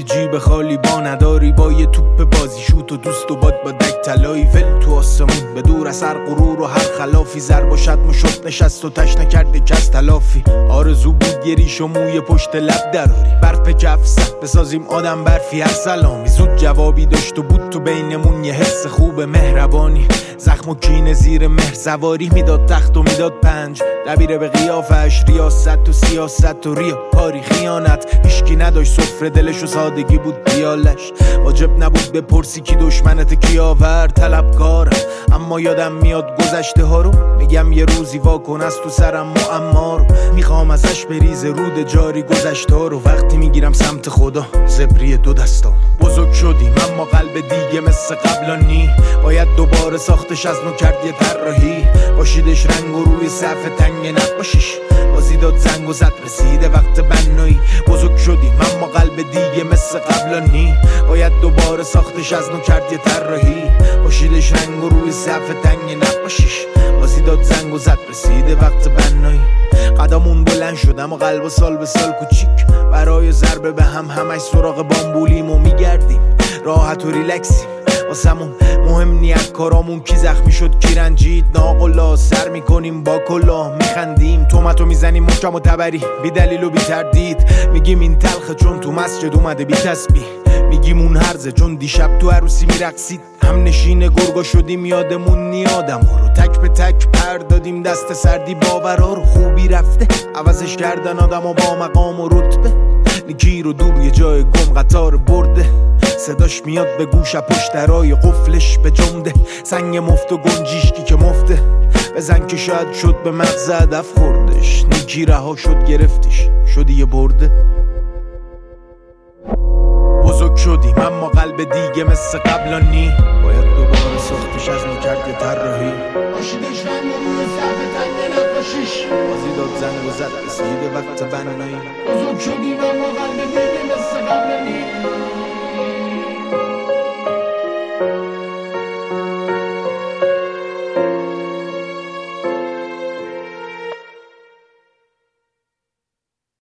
جیب خالی با نداری، با یه توپ بازی شوت و دوست و باد با دک طلایی، ول تو آسمون به دور از هر غرور و هر خلافی، ضرب و شتم و شد نشست و تش نکرد کس تلافی. آرزو بود یه ریش و موی پشت لب دراری، برف کف زد بسازیم آدم برفی هر سلامی. زود جوابی داشت و بود تو بینمون یه حس خوب مهربانی، زخم و کینه زیر مهر سواری، میداد تخت و میداد پنج دبیره به قیافش، ریاست و سیاست و ریا پاری خیانت. هیچکی نداشت سفره دلش و سادگی بود دیالش، واجب نبود بپرسی کی دشمنت کی آورد. طلبکارم اما یادم میاد گذشته ها رو، میگم یه روزی واکن از تو سرم معما رو، میخوام ازش بریزه رود جاری گذشته ها رو. وقتی میگیرم سمت خدا زبری دو دستام. بزرگ شدیم اما قلب دیگه مثل قبلا نی، باید دوباره ساختش از نو کرد یه طراحی، باشیدش رنگ و روی صف تنگ نقاشیش، بازی داد زنگ و زد رسیده وقت بنایی. بزرگ شدیم اما قلب دیگه مثل قبلا نی، باید دوباره ساختش از نو کرد یه طراحی، باشیدش رنگ و روی صف تنگ نقاشیش، بازی داد زنگ و زد رسیده وقت بنایی. قدمون بلند شد اما قلب سال به سال کوچیک، برای ضربه به هم همش سراغ بامبولیم و میگردیم راحت و ریلکسیم. واسمون مهم نیت کارامون کی زخمی شد کی رنجید، ناقلا سر میکنیم با کلاه میخندیم، تومتو میزنیم محکم و تبری بی دلیل و بی تردید. میگیم این تلخه چون تو مسجد اومده بی تسبیح، میگیم اون هرزه چون دیشب تو عروسی میرقصید. هم نشین گرگا شدیم یادمون نی آدم‌ها رو، تک به تک پر دادیم دست سردی باورا رو. خوبی رفته عوضش کردن آدمو با مقام و رتبه، نگیر و دور یه جای گم قطار برده، صداش میاد به گوش پشت درای قفلش به جمده. سنگ مفت و گنجیشکی که مفته بزن که شاید شد به مغز هدف خوردش، نیکی رها شد گرفتش شدی یه برده. بزرگ شدیم اما قلب دیگه مثل قبلا نی، باید دوباره ساختش از نو کرد یه طراحی، باشیدش رنگ و روی صف تنگ نقاشیش، بازی داد زنگ و زد رسیده وقت بنایی. بزرگ شدیم اما قلب